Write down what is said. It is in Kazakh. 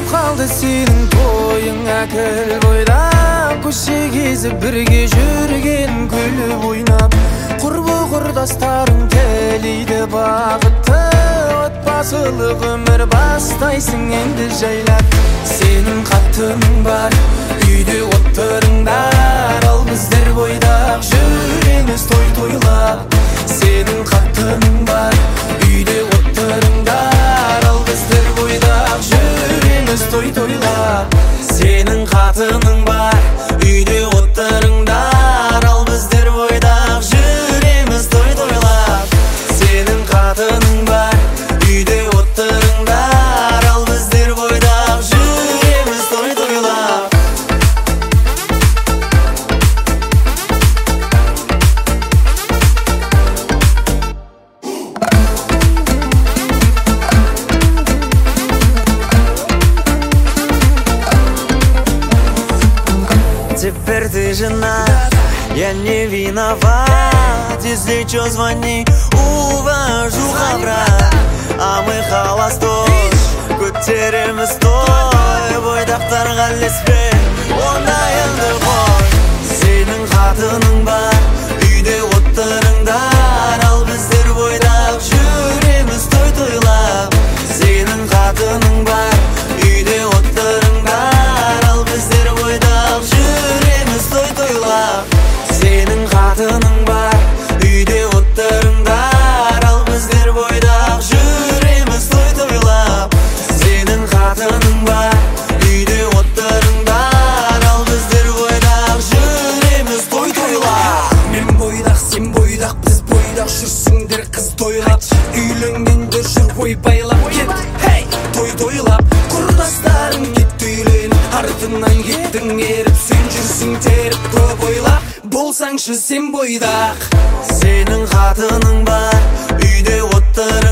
қалды сенің тойыңа кіл бойдақ көше кезіп бірге жүрген күліп ойнап құрбы құрдастарың тілейді бақытты отбасылық өмір бастайсың енді жайлап сенің қатының бар үйде отырыңдар ал біздер бойдақ жүреміз той тойлап сенің қатының бар үйде отырыңдар ал біздер бойдақ жүреміз той тойлап сенің қатының бар үйде отырыңдар ал біздер бойдақ жүреміз той тойлап сенің қатының бар үйде отырыңдар ал біздер бойдақ жүреміз той тойлап Теперь ты жена, я не виноват. Если чё, звони, увожу хабар. А мы холостой, көтереміз той. Бойдақтарға ілеспе, ондай енді қой. Сенің қатының бар, үйде отырыңдар. Ал біздер бойдақ жүреміз той тойлап. Сенің қатының бар, үйде отырыңдар. Ал біздер бойдақ жүреміз той тойлап сенің қатының бар үйде отырыңдар ал біздер бойдақ жүреміз той тойлап сенің қатының бар үйде отырыңдар ал біздер бойдақ жүреміз той тойлап мен бойдақ сен бойдақ біз бойдақ жүрсіңдер қыз тойлап үйленгендер жүр ойбайлап кет хей той тойлап құрдастарың кетті үйлен артынан кеттің еріп сен жүрсің теріп көп ойлап болсаңшы сен бойдақ сенің қатының бар үйде отыр